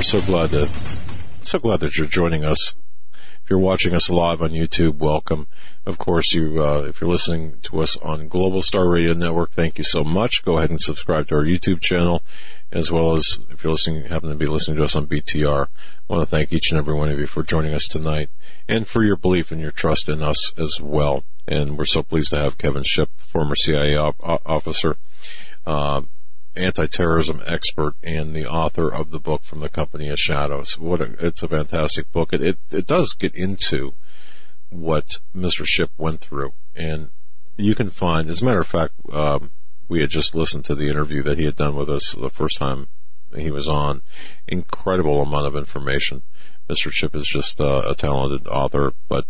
we're so glad that you're joining us. If you're watching us live on YouTube, welcome. Of course, if you're listening to us on Global Star Radio Network, thank you so much. Go ahead and subscribe to our YouTube channel, as well as if you're happen to be listening to us on BTR. I want to thank each and every one of you for joining us tonight and for your belief and your trust in us as well. And we're so pleased to have Kevin Shipp, former CIA officer, anti-terrorism expert, and the author of the book From the Company of Shadows. It's a fantastic book. It does get into what Mr. Shipp went through, and you can find, as a matter of fact, we had just listened to the interview that he had done with us the first time he was on. Incredible amount of information. Mr. Shipp is just a talented author, but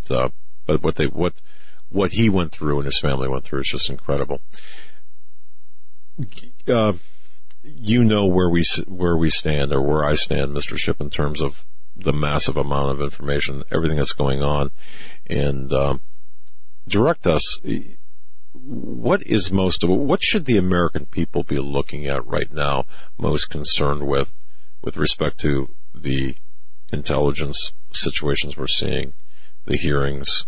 what he went through and his family went through is just incredible. You know where we stand, or where I stand, Mr. Shipp, in terms of the massive amount of information, everything that's going on, and direct us. What should the American people be looking at right now, most concerned with respect to the intelligence situations we're seeing, the hearings,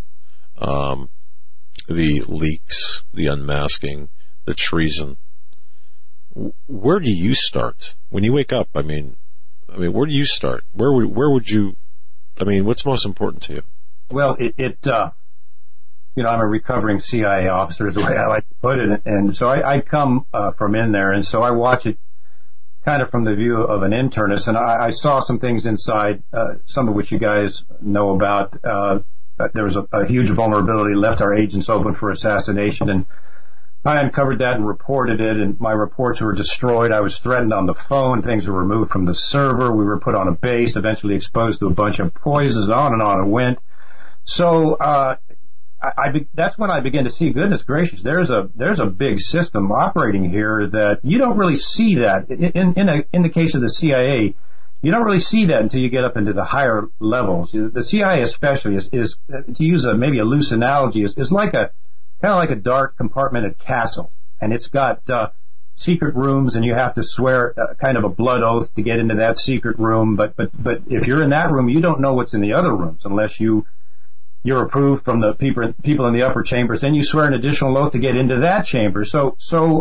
the leaks, the unmasking, the treason? Where do you start when you wake up? I mean, where do you start? Where would you? I mean, what's most important to you? Well, I'm a recovering CIA officer, is the way I like to put it, and so I come from in there, and so I watch it kind of from the view of an internist, and I saw some things inside, some of which you guys know about. There was a huge vulnerability, left our agents open for assassination, and I uncovered that and reported it, and my reports were destroyed. I was threatened on the phone. Things were removed from the server. We were put on a base, eventually exposed to a bunch of poisons, on it went. So that's when I began to see, goodness gracious, there's a big system operating here that you don't really see that. In the case of the CIA, you don't really see that until you get up into the higher levels. The CIA especially is to use maybe a loose analogy, is like kind of like a dark compartmented castle, and it's got secret rooms, and you have to swear kind of a blood oath to get into that secret room. But if you're in that room, you don't know what's in the other rooms unless you're approved from the people in the upper chambers. Then you swear an additional oath to get into that chamber. So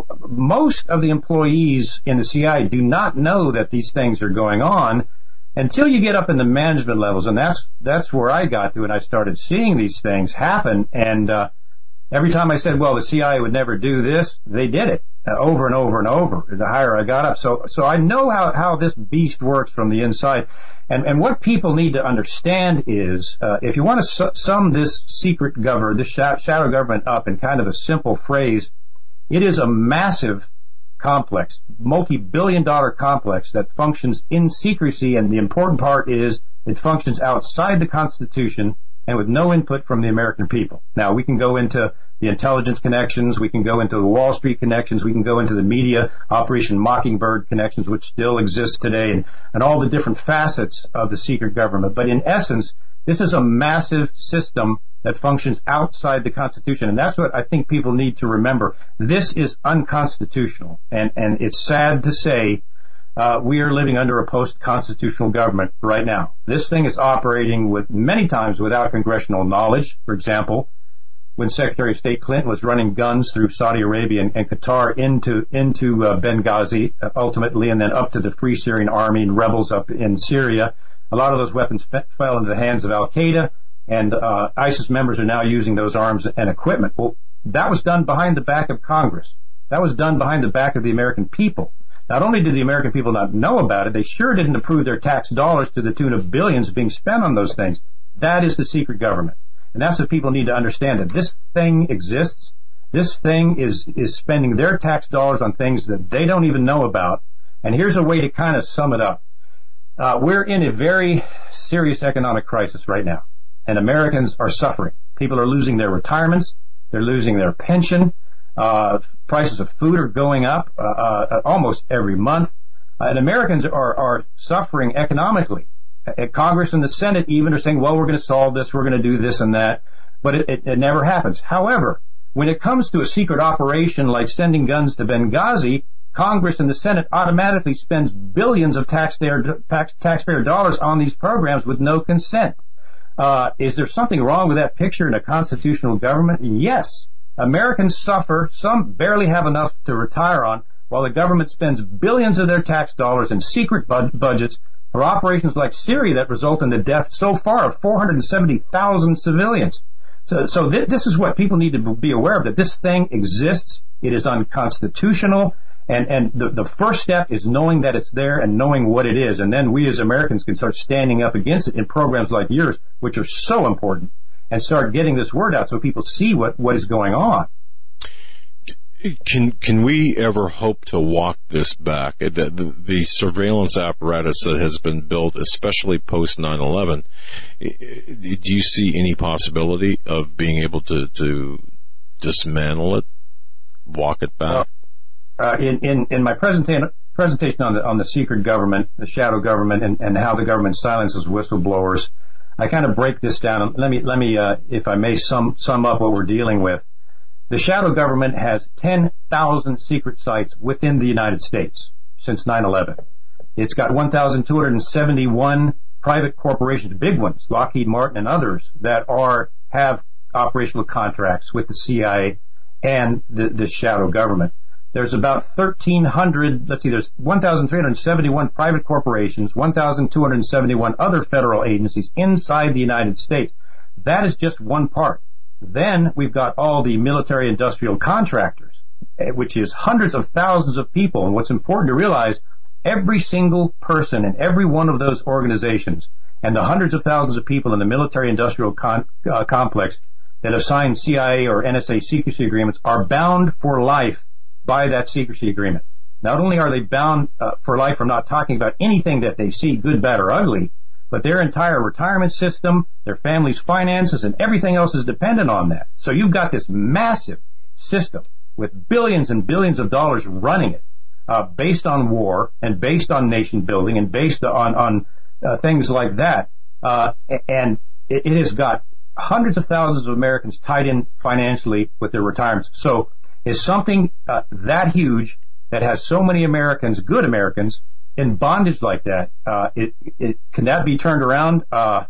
most of the employees in the CIA do not know that these things are going on until you get up in the management levels, and that's where I got to, and I started seeing these things happen. And every time I said, well, the CIA would never do this, they did it over and over and over, the higher I got up. So I know how this beast works from the inside. And what people need to understand is, if you want to sum this secret government, this shadow government up in kind of a simple phrase, it is a massive complex, multi-billion-dollar complex that functions in secrecy, and the important part is it functions outside the Constitution and with no input from the American people. Now, we can go into the intelligence connections, we can go into the Wall Street connections, we can go into the media, Operation Mockingbird connections, which still exists today, and all the different facets of the secret government. But in essence, this is a massive system that functions outside the Constitution, and that's what I think people need to remember. This is unconstitutional, and it's sad to say we are living under a post-constitutional government right now. This thing is operating many times without congressional knowledge. For example, when Secretary of State Clinton was running guns through Saudi Arabia and Qatar into Benghazi, ultimately, and then up to the Free Syrian Army and rebels up in Syria, a lot of those weapons fell into the hands of Al-Qaeda, and ISIS members are now using those arms and equipment. Well, that was done behind the back of Congress. That was done behind the back of the American people. Not only did the American people not know about it, they sure didn't approve their tax dollars to the tune of billions being spent on those things. That is the secret government. And that's what people need to understand, that this thing exists. This thing is spending their tax dollars on things that they don't even know about. And here's a way to kind of sum it up. We're in a very serious economic crisis right now, and Americans are suffering. People are losing their retirements. They're losing their pension. Prices of food are going up almost every month. And Americans are suffering economically. Congress and the Senate even are saying, well, we're going to solve this, we're going to do this and that, but it never happens. However, when it comes to a secret operation like sending guns to Benghazi, Congress and the Senate automatically spends billions of taxpayer dollars on these programs with no consent. Is there something wrong with that picture in a constitutional government? Yes. Americans suffer. Some barely have enough to retire on, while the government spends billions of their tax dollars in secret budgets for operations like Syria that result in the death so far of 470,000 civilians. So this is what people need to be aware of, that this thing exists. It is unconstitutional. And the first step is knowing that it's there and knowing what it is. And then we as Americans can start standing up against it in programs like yours, which are so important, and start getting this word out so people see what is going on. Can we ever hope to walk this back? The surveillance apparatus that has been built, especially post 9/11, do you see any possibility of being able to dismantle it, walk it back? In my presentation on the secret government, the shadow government, and how the government silences whistleblowers, I kind of break this down. Let me, if I may, sum up what we're dealing with. The shadow government has 10,000 secret sites within the United States since 9/11. It's got 1,271 private corporations, big ones, Lockheed Martin and others, that have operational contracts with the CIA and the shadow government. There's about 1,300, there's 1,371 private corporations, 1,271 other federal agencies inside the United States. That is just one part. Then we've got all the military industrial contractors, which is hundreds of thousands of people. And what's important to realize, every single person in every one of those organizations and the hundreds of thousands of people in the military industrial complex that have signed CIA or NSA secrecy agreements are bound for life by that secrecy agreement. Not only are they bound for life from not talking about anything that they see, good, bad, or ugly, but their entire retirement system, their family's finances, and everything else is dependent on that. So you've got this massive system with billions and billions of dollars running it, based on war and based on nation building and based on things like that. And it has got hundreds of thousands of Americans tied in financially with their retirements. So is something that huge that has so many Americans, good Americans, in bondage like that, can that be turned around?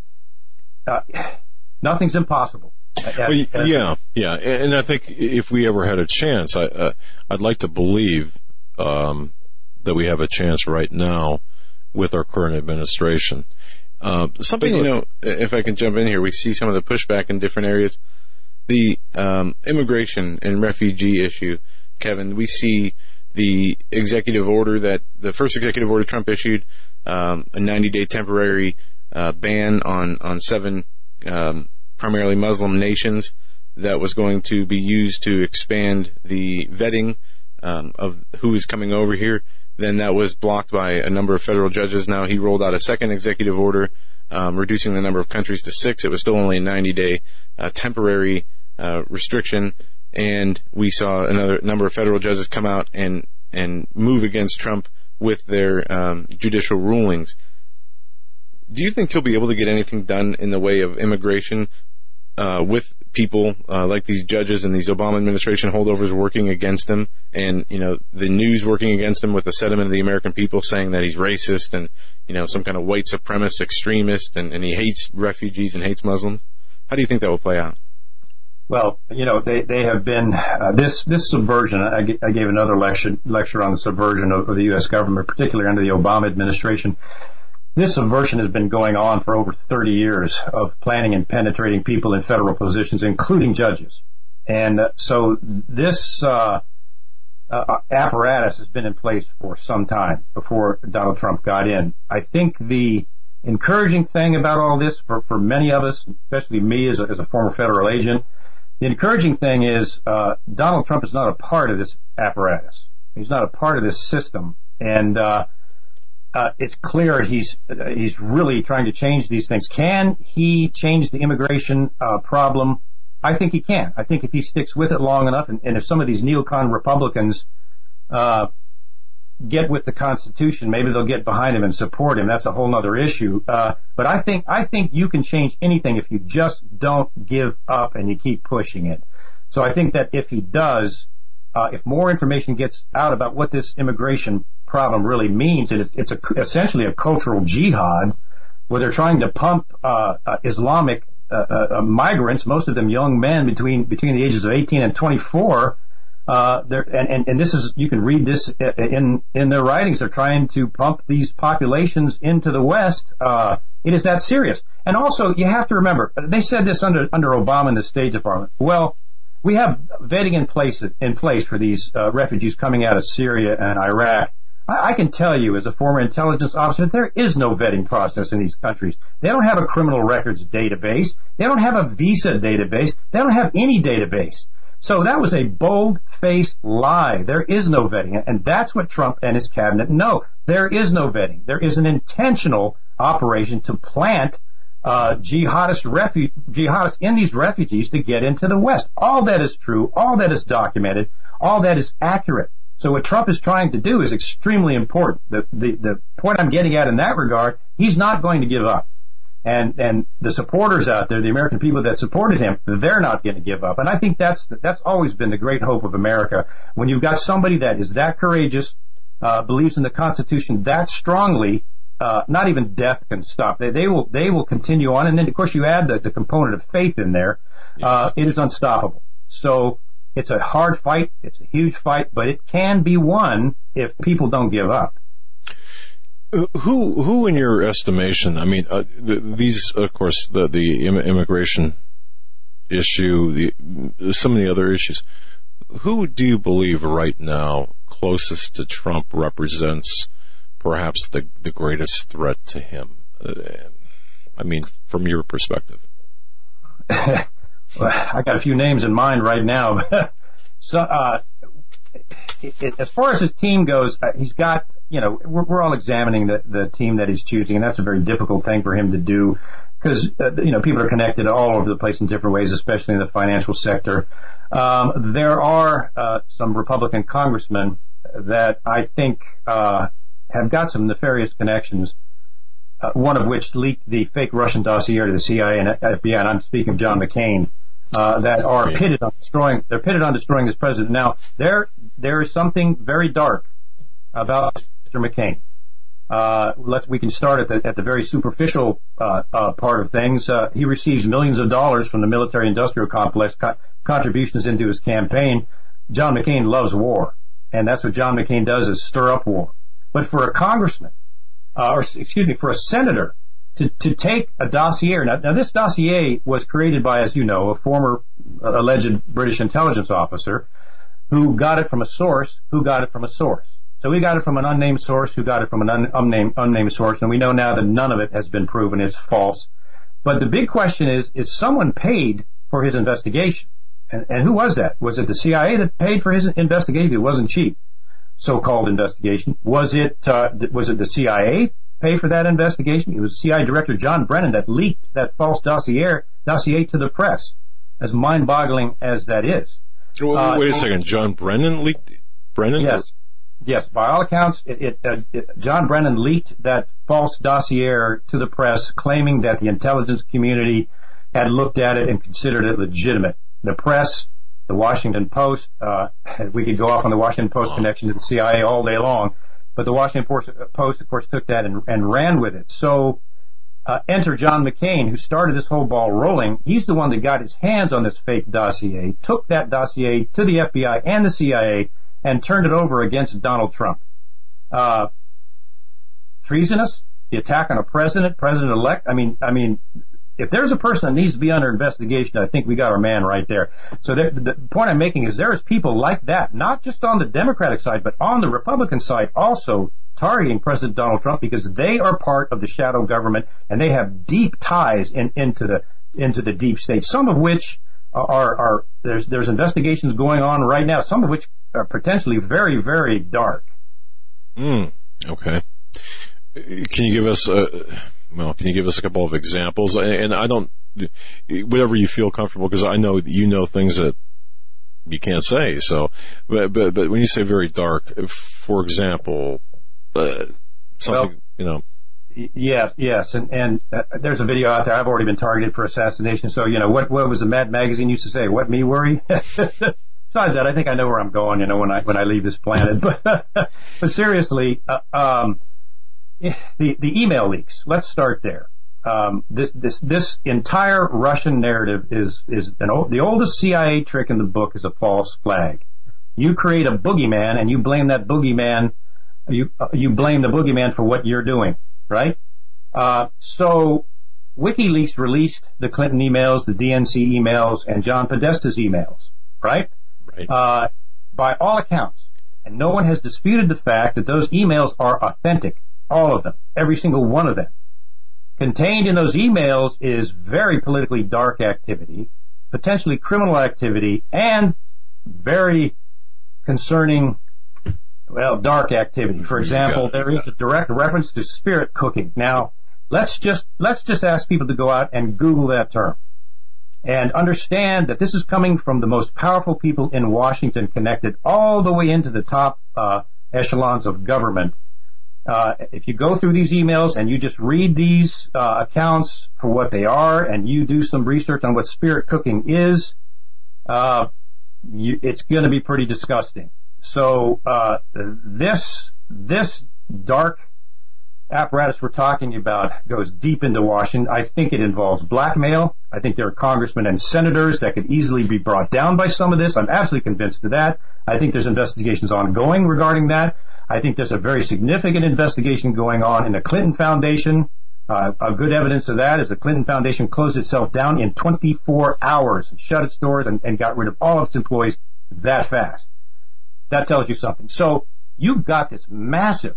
Nothing's impossible. Yeah. And I think if we ever had a chance, I'd like to believe that we have a chance right now with our current administration. If I can jump in here, we see some of the pushback in different areas. The immigration and refugee issue, Kevin, we see the executive order the first executive order Trump issued, a 90-day temporary ban on 7 primarily Muslim nations that was going to be used to expand the vetting of who is coming over here. Then that was blocked by a number of federal judges. Now he rolled out a second executive order reducing the number of countries to 6. It was still only a 90-day temporary restriction. And we saw another number of federal judges come out and move against Trump with their judicial rulings. Do you think he'll be able to get anything done in the way of immigration with people like these judges and these Obama administration holdovers working against him, and the news working against him with the sentiment of the American people saying that he's racist and some kind of white supremacist extremist and he hates refugees and hates Muslims? How do you think that will play out? Well, they have been this subversion. I gave another lecture on the subversion of the U.S. government, particularly under the Obama administration. This subversion has been going on for over 30 years of planning and penetrating people in federal positions, including judges. And so this apparatus has been in place for some time before Donald Trump got in. I think the encouraging thing about all this for many of us, especially me as a former federal agent, the encouraging thing is Donald Trump is not a part of this apparatus. He's not a part of this system. And it's clear he's really trying to change these things. Can he change the immigration problem? I think he can. I think if he sticks with it long enough, and if some of these neocon Republicans get with the Constitution, maybe they'll get behind him and support him. That's a whole other issue. But I think you can change anything if you just don't give up and you keep pushing it. So I think that if he does, if more information gets out about what this immigration problem really means, and it's essentially a cultural jihad where they're trying to pump Islamic migrants, most of them young men between the ages of 18 and 24. And this is, you can read this in their writings. They're trying to pump these populations into the West. It is that serious. And also, you have to remember, they said this under Obama in the State Department. Well, we have vetting in place for these refugees coming out of Syria and Iraq. I can tell you, as a former intelligence officer, there is no vetting process in these countries. They don't have a criminal records database. They don't have a visa database. They don't have any database. So that was a bold-faced lie. There is no vetting. And that's what Trump and his cabinet know. There is no vetting. There is an intentional operation to plant jihadists in these refugees to get into the West. All that is true. All that is documented. All that is accurate. So what Trump is trying to do is extremely important. The point I'm getting at in that regard, he's not going to give up. And the supporters out there, the American people that supported him, they're not going to give up. And I think that's always been the great hope of America. When you've got somebody that is that courageous, believes in the Constitution that strongly, not even death can stop. They will continue on. And then, of course, you add the component of faith in there. It is unstoppable. So it's a hard fight. It's a huge fight, but it can be won if people don't give up. Who, in your estimation? I mean, these, of course, the immigration issue, some of the other issues. Who do you believe right now closest to Trump represents perhaps the greatest threat to him? I mean, from your perspective. Well, I got a few names in mind right now. So, as far as his team goes, he's got, we're all examining the team that he's choosing, and that's a very difficult thing for him to do because, people are connected all over the place in different ways, especially in the financial sector. There are some Republican congressmen that I think have got some nefarious connections, one of which leaked the fake Russian dossier to the CIA and FBI, and I'm speaking of John McCain. That are pitted on destroying this president. Now, there is something very dark about Mr. McCain. We can start at the very superficial part of things. He receives millions of dollars from the military-industrial complex, contributions into his campaign. John McCain loves war, and that's what John McCain does, is stir up war. But for a congressman, for a senator, to take a dossier. Now this dossier was created by, as you know, a former alleged British intelligence officer who got it from a source who got it from a source. So we got it from an unnamed source who got it from an unnamed source, and we know now that none of it has been proven is false. But the big question is someone paid for his investigation? And who was that? Was it the CIA that paid for his investigation? It wasn't cheap, so-called investigation. Was it the CIA pay for that investigation? It was CIA Director John Brennan that leaked that false dossier to the press, as mind-boggling as that is. Wait a second. John Brennan leaked? Brennan? Yes. By all accounts, John Brennan leaked that false dossier to the press, claiming that the intelligence community had looked at it and considered it legitimate. The press, the Washington Post, we could go off on the Washington Post connection to the CIA all day long. But the Washington Post, of course, took that and ran with it. So enter John McCain, who started this whole ball rolling. He's the one that got his hands on this fake dossier, took that dossier to the FBI and the CIA, and turned it over against Donald Trump. Treasonous? The attack on a president-elect? I mean, if there's a person that needs to be under investigation, I think we got our man right there. So the point I'm making is there's people like that, not just on the Democratic side, but on the Republican side also targeting President Donald Trump because they are part of the shadow government and they have deep ties into the deep state, some of which are there's investigations going on right now, some of which are potentially very, very dark. Okay. Can you give us a couple of examples? And I don't, whatever you feel comfortable, because I know you know things that you can't say. So, but when you say very dark, for example, something, Yes, and there's a video out there. I've already been targeted for assassination. So, what was the Mad Magazine used to say? What, me worry? besides that, I think I know where I'm going, when I leave this planet. But seriously, the email leaks. Let's start there. This entire Russian narrative is the oldest CIA trick in the book is a false flag. You create a boogeyman and you blame that boogeyman. You blame the boogeyman for what you're doing, right? So WikiLeaks released the Clinton emails, the DNC emails, and John Podesta's emails, right? Right. By all accounts, and no one has disputed the fact that those emails are authentic, all of them, every single one of them. Contained in those emails is very politically dark activity, potentially criminal activity, and very concerning, dark activity. For example, there is a direct reference to spirit cooking. Now, let's just ask people to go out and Google that term and understand that this is coming from the most powerful people in Washington, connected all the way into the top echelons of government. If you go through these emails and you just read these accounts for what they are, and you do some research on what spirit cooking is, it's going to be pretty disgusting. So this dark apparatus we're talking about goes deep into Washington. I think it involves blackmail. I think there are congressmen and senators that could easily be brought down by some of this. I'm absolutely convinced of that. I think there's investigations ongoing regarding that. I think there's a very significant investigation going on in the Clinton Foundation. A good evidence of that is the Clinton Foundation closed itself down in 24 hours and shut its doors and got rid of all of its employees that fast. That tells you something. So you've got this massive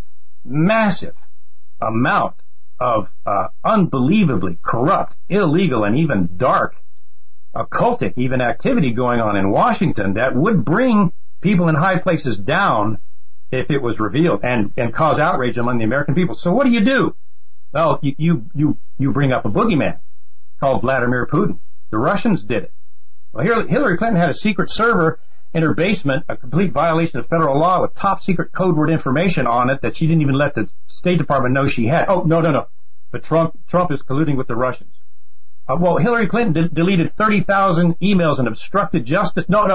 amount of unbelievably corrupt, illegal, and even dark, occultic even activity going on in Washington that would bring people in high places down if it was revealed and cause outrage among the American people. So what do? Well, you bring up a boogeyman called Vladimir Putin. The Russians did it. Well, Hillary Clinton had a secret server in her basement, a complete violation of federal law with top secret code word information on it that she didn't even let the State Department know she had. Oh, no. But Trump is colluding with the Russians. Hillary Clinton deleted 30,000 emails and obstructed justice. But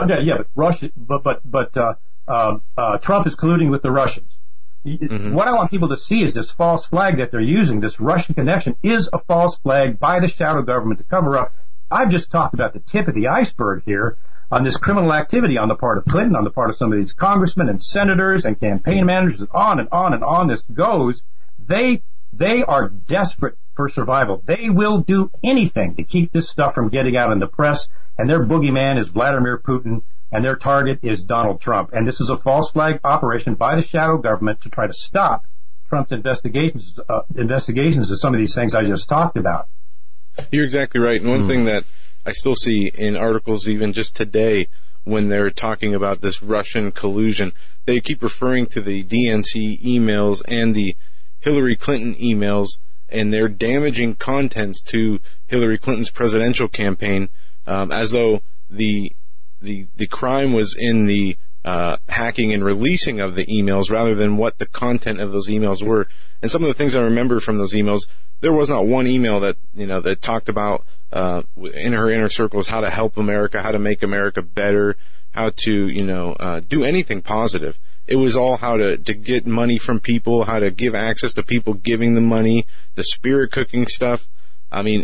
Trump is colluding with the Russians. Mm-hmm. What I want people to see is this false flag that they're using. This Russian connection is a false flag by the shadow government to cover up. I've just talked about the tip of the iceberg here on this criminal activity on the part of Clinton, on the part of some of these congressmen and senators and campaign managers, on and on and on this goes. They are desperate for survival. They will do anything to keep this stuff from getting out in the press, and their boogeyman is Vladimir Putin, and their target is Donald Trump. And this is a false flag operation by the shadow government to try to stop Trump's investigations of some of these things I just talked about. You're exactly right. And one thing that I still see in articles even just today when they're talking about this Russian collusion, they keep referring to the DNC emails and the Hillary Clinton emails and their damaging contents to Hillary Clinton's presidential campaign, as though the crime was in the hacking and releasing of the emails rather than what the content of those emails were. And some of the things I remember from those emails, there was not one email that that talked about in her inner circles how to help America, how to make America better, how to do anything positive. It was all how to get money from people, how to give access to people giving the money, the spirit cooking stuff. I mean,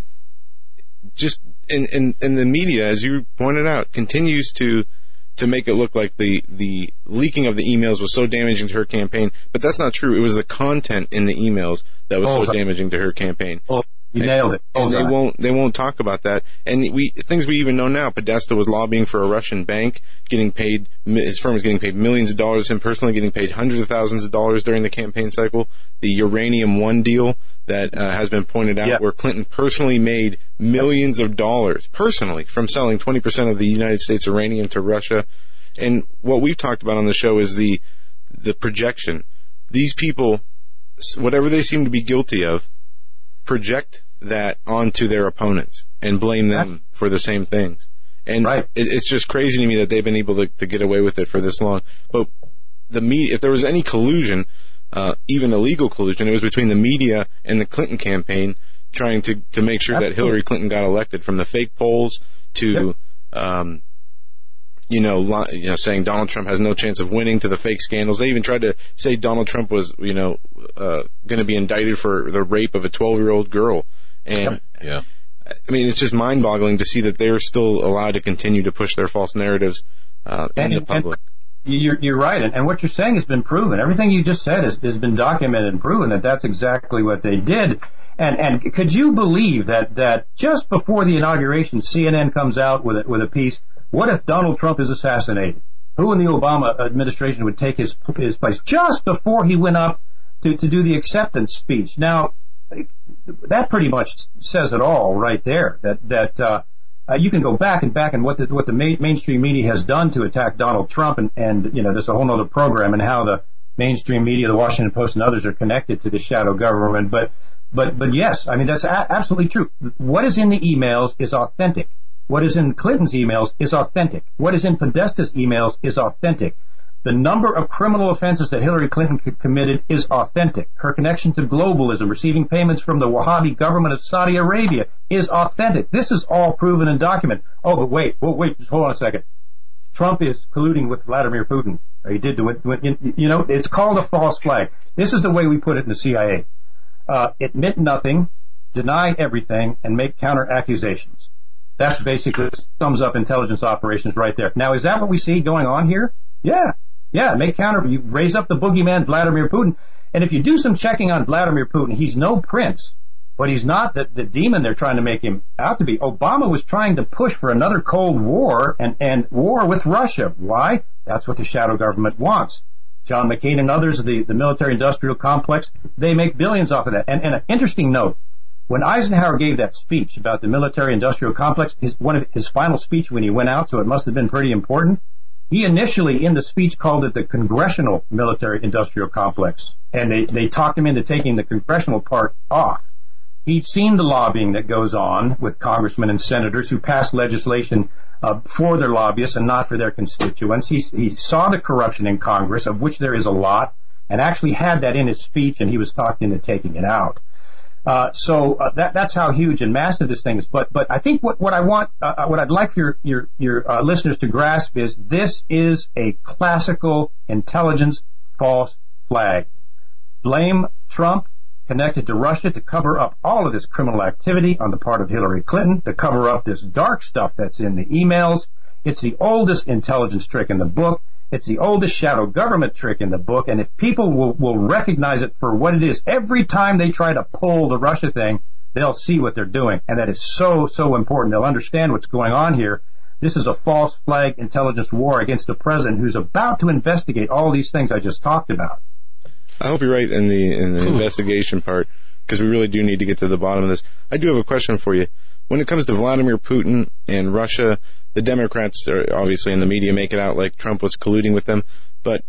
just in the media, as you pointed out, continues to make it look like the leaking of the emails was so damaging to her campaign, but that's not true. It was the content in the emails that was so damaging to her campaign. You nailed it. And they won't talk about that. And things we even know now. Podesta was lobbying for a Russian bank, his firm was getting paid millions of dollars, him personally getting paid hundreds of thousands of dollars during the campaign cycle. The Uranium One deal that has been pointed out, where Clinton personally made millions of dollars personally from selling 20% of the United States uranium to Russia. And what we've talked about on the show is the projection. These people, whatever they seem to be guilty of, project that onto their opponents and blame them for the same things. And it's just crazy to me that they've been able to get away with it for this long. But the media, if there was any collusion, even illegal collusion, it was between the media and the Clinton campaign trying to make sure that Hillary Clinton got elected, from the fake polls to saying Donald Trump has no chance of winning to the fake scandals. They even tried to say Donald Trump was, going to be indicted for the rape of a 12-year-old girl. And yeah. I mean, it's just mind-boggling to see that they're still allowed to continue to push their false narratives in the public. You're right, and what you're saying has been proven. Everything you just said has been documented and proven that that's exactly what they did. And could you believe that just before the inauguration, CNN comes out with a piece? What if Donald Trump is assassinated? Who in the Obama administration would take his place just before he went up to do the acceptance speech? Now, that pretty much says it all right there. That you can go back and what the mainstream media has done to attack Donald Trump, and there's a whole other program and how the mainstream media, the Washington Post and others, are connected to the shadow government. But yes, I mean that's absolutely true. What is in the emails is authentic. What is in Clinton's emails is authentic. What is in Podesta's emails is authentic. The number of criminal offenses that Hillary Clinton committed is authentic. Her connection to globalism, receiving payments from the Wahhabi government of Saudi Arabia, is authentic. This is all proven and documented. Oh, but wait, just hold on a second. Trump is colluding with Vladimir Putin. He did do it. It's called a false flag. This is the way we put it in the CIA. Admit nothing, deny everything, and make counter accusations. That's basically sums up intelligence operations right there. Now, is that what we see going on here? Yeah, make counter. You raise up the boogeyman, Vladimir Putin. And if you do some checking on Vladimir Putin, he's no prince, but he's not the demon they're trying to make him out to be. Obama was trying to push for another Cold War and war with Russia. Why? That's what the shadow government wants. John McCain and others, the military-industrial complex, they make billions off of that. And an interesting note, when Eisenhower gave that speech about the military-industrial complex, one of his final speech when he went out, so it must have been pretty important, he initially in the speech called it the Congressional Military-Industrial Complex, and they talked him into taking the congressional part off. He'd seen the lobbying that goes on with congressmen and senators who pass legislation for their lobbyists and not for their constituents. He saw the corruption in Congress, of which there is a lot, and actually had that in his speech, and he was talked into taking it out. So that's how huge and massive this thing is. But I think what I'd like for your listeners to grasp is this is a classical intelligence false flag. Blame Trump connected to Russia to cover up all of this criminal activity on the part of Hillary Clinton, to cover up this dark stuff that's in the emails. It's the oldest intelligence trick in the book. It's the oldest shadow government trick in the book, and if people will recognize it for what it is, every time they try to pull the Russia thing, they'll see what they're doing, and that is so important. They'll understand what's going on here. This is a false flag intelligence war against the president who's about to investigate all these things I just talked about. I hope you're right in the investigation part, because we really do need to get to the bottom of this. I do have a question for you. When it comes to Vladimir Putin and Russia, the Democrats are obviously in the media make it out like Trump was colluding with them, but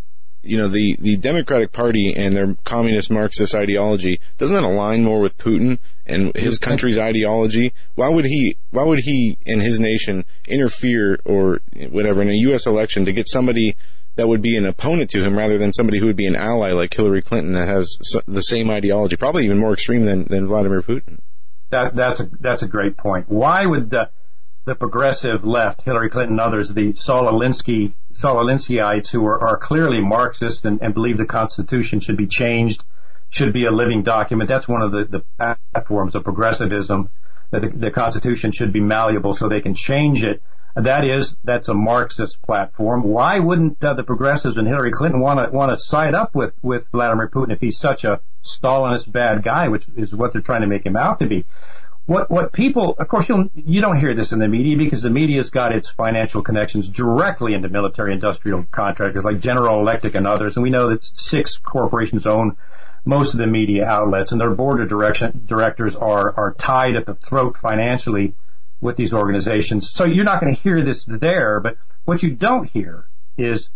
the Democratic Party and their communist Marxist ideology, doesn't that align more with Putin and his country's ideology? Why would he and his nation interfere or whatever in a U.S. election to get somebody that would be an opponent to him rather than somebody who would be an ally like Hillary Clinton that has the same ideology, probably even more extreme than Vladimir Putin? That's a great point. Why would the progressive left, Hillary Clinton and others, the Saul Alinskyites who are clearly Marxist and believe the Constitution should be changed, should be a living document? That's one of the platforms of progressivism, that the Constitution should be malleable so they can change it. That's a Marxist platform. Why wouldn't the progressives and Hillary Clinton want to side up with Vladimir Putin if he's such a Stalinist bad guy, which is what they're trying to make him out to be? What people, of course, you don't hear this in the media because the media's got its financial connections directly into military-industrial contractors like General Electric and others, and we know that 6 corporations own most of the media outlets, and their board of directors are tied at the throat financially with these organizations. So you're not going to hear this there, but what you don't hear is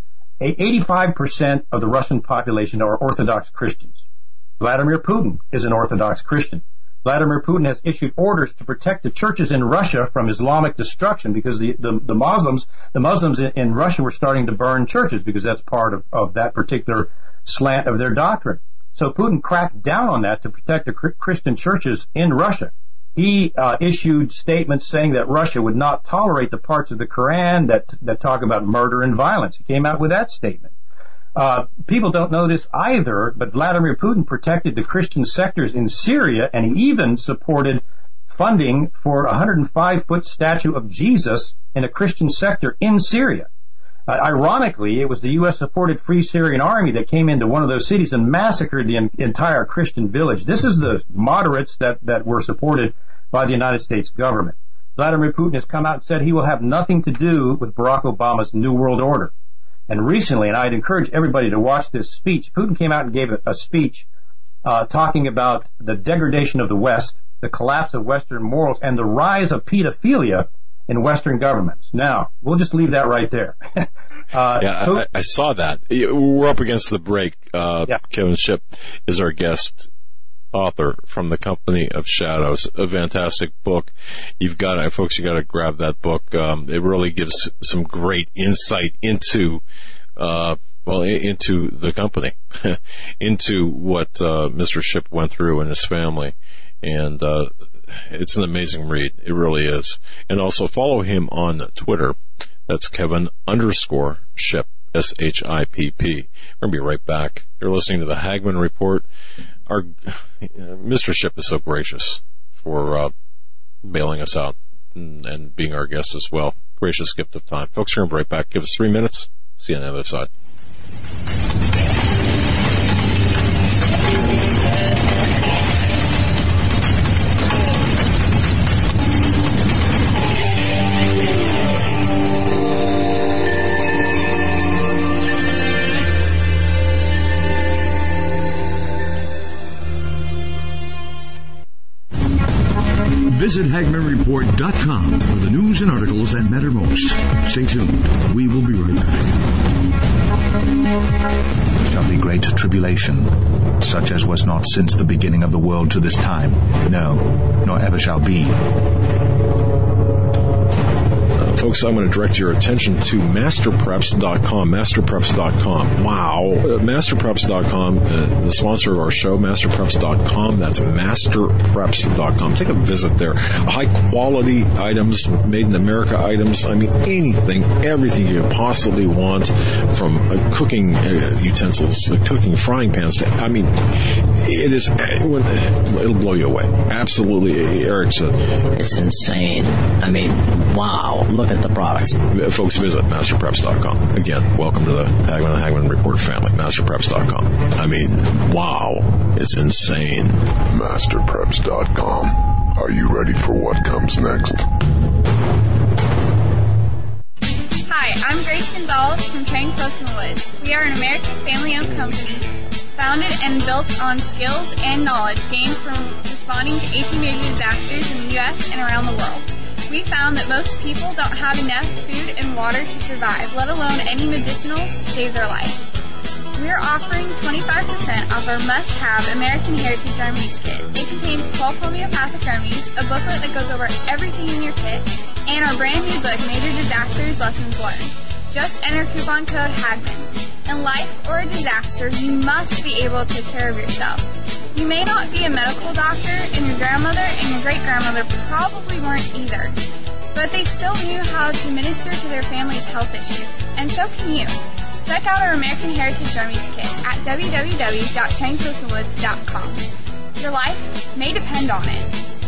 85% of the Russian population are Orthodox Christians. Vladimir Putin is an Orthodox Christian. Vladimir Putin has issued orders to protect the churches in Russia from Islamic destruction because the Muslims in Russia were starting to burn churches because that's part of that particular slant of their doctrine. So Putin cracked down on that to protect the Christian churches in Russia. he issued statements saying that Russia would not tolerate the parts of the Quran that talk about murder and violence. He came out with that statement. People don't know this either, but Vladimir Putin protected the Christian sectors in Syria, and he even supported funding for a 105-foot statue of Jesus in a Christian sector in Syria. Ironically, it was the U.S.-supported Free Syrian Army that came into one of those cities and massacred the entire Christian village. This is the moderates that were supported by the United States government. Vladimir Putin has come out and said he will have nothing to do with Barack Obama's New World Order. And recently, and I'd encourage everybody to watch this speech, Putin came out and gave a speech talking about the degradation of the West, the collapse of Western morals, and the rise of pedophilia in Western governments. Now, we'll just leave that right there. I saw that. We're up against the break. Kevin Shipp is our guest author from The Company of Shadows, a fantastic book. You got to grab that book. It really gives some great insight into the company, into what Mr. Shipp went through and his family. And it's an amazing read. It really is. And also follow him on Twitter. That's Kevin_Shipp, S-H-I-P-P. We're going to be right back. You're listening to the Hagmann Report. Our Mr. Shipp is so gracious for bailing us out and being our guest as well. Gracious gift of time. Folks, we're going to be right back. Give us 3 minutes. See you on the other side. Visit HagmannReport.com for the news and articles that matter most. Stay tuned. We will be right back. Shall be great tribulation, such as was not since the beginning of the world to this time, no, nor ever shall be. Folks, I'm going to direct your attention to MasterPreps.com. MasterPreps.com. Wow. MasterPreps.com, the sponsor of our show, MasterPreps.com. That's MasterPreps.com. Take a visit there. High-quality items, made in America items. I mean, anything, everything you could possibly want, from cooking utensils, cooking frying pans. It is, it'll blow you away. Absolutely, Eric said. It's insane. Wow. Look at the products. Folks, visit MasterPreps.com. Again, welcome to the Hagmann Report family. MasterPreps.com. Wow. It's insane. MasterPreps.com. Are you ready for what comes next? Hi, I'm Grace Gonzalez from Trading Post in the Woods. We are an American family-owned company founded and built on skills and knowledge gained from responding to 18 major disasters in the U.S. and around the world. We found that most people don't have enough food and water to survive, let alone any medicinals to save their life. We're offering 25% off our must-have American Heritage Remedies kit. It contains 12 homeopathic remedies, a booklet that goes over everything in your kit, and our brand new book, Major Disasters Lessons Learned. Just enter coupon code HAGMANN. In life or a disaster, you must be able to take care of yourself. You may not be a medical doctor, and your grandmother and your great-grandmother probably weren't either, but they still knew how to minister to their family's health issues, and so can you. Check out our American Heritage Remedies kit at www.trainingpostinwoods.com. Your life may depend on it.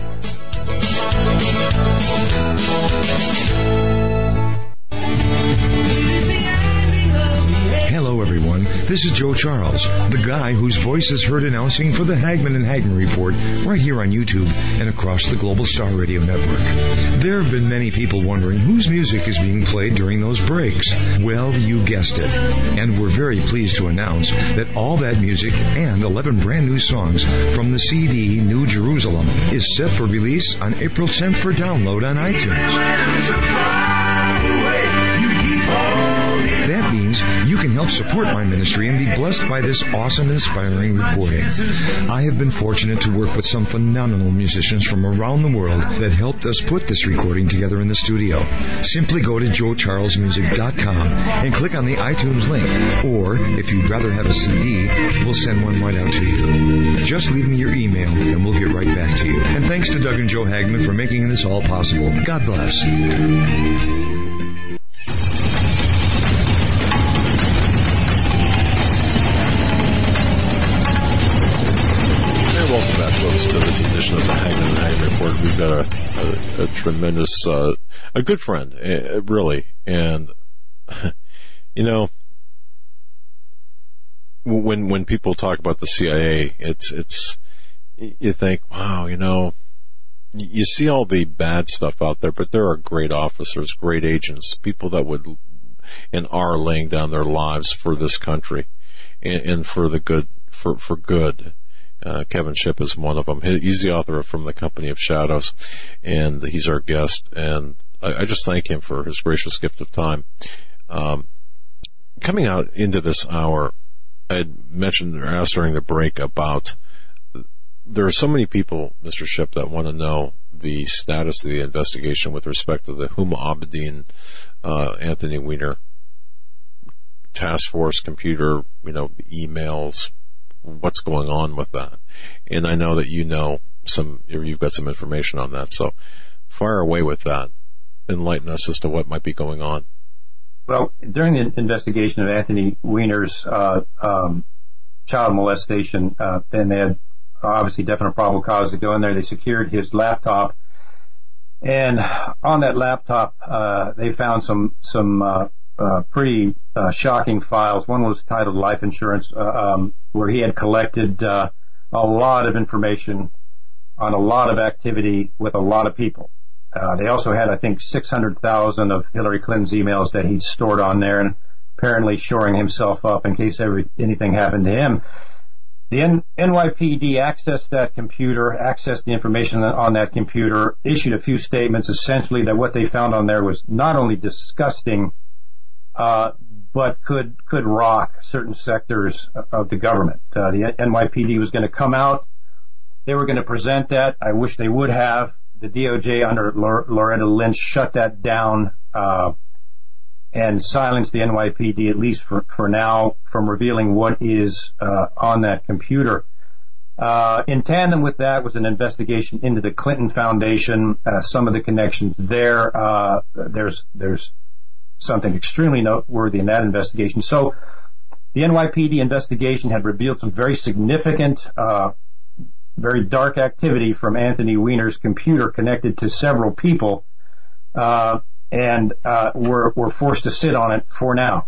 Hello, everyone. This is Joe Charles, the guy whose voice is heard announcing for the Hagmann and Hagmann Report right here on YouTube and across the Global Star Radio Network. There have been many people wondering whose music is being played during those breaks. Well, you guessed it. And we're very pleased to announce that all that music and 11 brand new songs from the CD New Jerusalem is set for release on April 10th for download on iTunes. that means you can help support my ministry and be blessed by this awesome, inspiring recording. I have been fortunate to work with some phenomenal musicians from around the world that helped us put this recording together in the studio. Simply go to joecharlesmusic.com and click on the iTunes link. Or, if you'd rather have a CD, we'll send one right out to you. Just leave me your email and we'll get right back to you. And thanks to Doug and Joe Hagman for making this all possible. God bless. Welcome back, folks, to this edition of the Hagman and Hagman Report. We've got a tremendous, a good friend, really. And, you know, when people talk about the CIA, it's, you think, wow, you know, you see all the bad stuff out there, but there are great officers, great agents, people that would and are laying down their lives for this country and for the good, for good. Kevin Shipp is one of them. He's the author of From the Company of Shadows, and he's our guest. And I just thank him for his gracious gift of time. Coming out into this hour, I had mentioned or asked during the break about there are so many people, Mr. Shipp, that want to know the status of the investigation with respect to the Huma Abedin, Anthony Weiner task force computer, you know, the emails, what's going on with that. And I know that you know you've got some information on that, so fire away with that. Enlighten us as to what might be going on. Well, during the investigation of Anthony Weiner's child molestation, then they had obviously definite probable cause to go in there. They secured his laptop, and on that laptop, they found some pretty shocking files. One was titled Life Insurance, where he had collected a lot of information on a lot of activity with a lot of people. They also had, I think, 600,000 of Hillary Clinton's emails that he'd stored on there, and apparently shoring himself up in case anything happened to him. The NYPD accessed that computer, accessed the information on that computer, issued a few statements essentially that what they found on there was not only disgusting, but could rock certain sectors of the government. The NYPD was going to come out. They were going to present that. I wish they would have. The DOJ under Loretta Lynch shut that down and silenced the NYPD, at least for now, from revealing what is on that computer. In tandem with that was an investigation into the Clinton Foundation, some of the connections there. There's something extremely noteworthy in that investigation. So the NYPD investigation had revealed some very significant, very dark activity from Anthony Weiner's computer connected to several people, and we're forced to sit on it for now.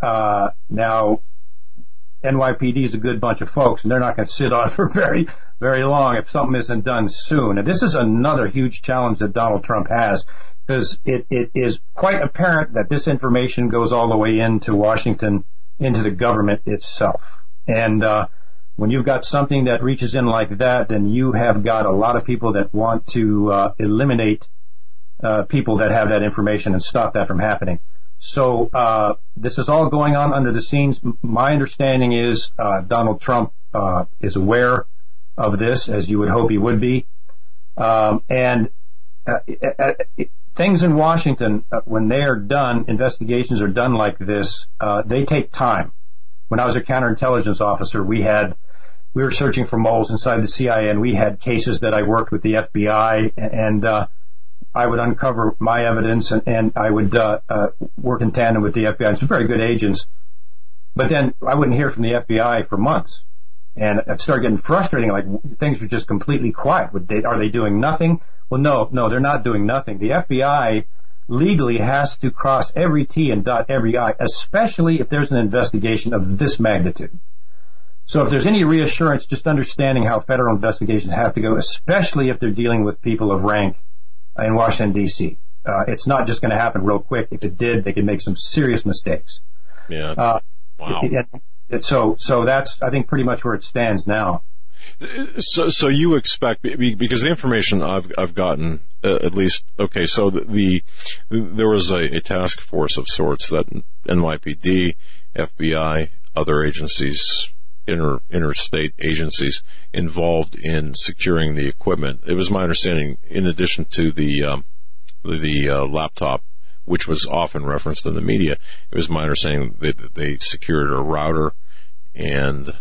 Now, NYPD is a good bunch of folks, and they're not going to sit on it for very, very long if something isn't done soon. And this is another huge challenge that Donald Trump has, because it is quite apparent that this information goes all the way into Washington, into the government itself. And when you've got something that reaches in like that, then you have got a lot of people that want to eliminate people that have that information and stop that from happening. So this is all going on under the scenes. My understanding is Donald Trump is aware of this, as you would hope he would be. And things in Washington, when they are done, investigations are done like this, they take time. When I was a counterintelligence officer, we were searching for moles inside the CIA, and we had cases that I worked with the FBI, and I would uncover my evidence, and I would work in tandem with the FBI. And some very good agents. But then I wouldn't hear from the FBI for months. And it started getting frustrating, like things were just completely quiet. Are they doing nothing? Well, no, they're not doing nothing. The FBI legally has to cross every T and dot every I, especially if there's an investigation of this magnitude. So if there's any reassurance, just understanding how federal investigations have to go, especially if they're dealing with people of rank in Washington, D.C. It's not just going to happen real quick. If it did, they could make some serious mistakes. Yeah. Wow. So that's, I think, pretty much where it stands now. So you expect, because the information I've gotten at least, okay, so there was a task force of sorts that NYPD, FBI, other agencies, interstate agencies involved in securing the equipment. It was my understanding, in addition to the laptop, which was often referenced in the media, it was my understanding that they secured a router and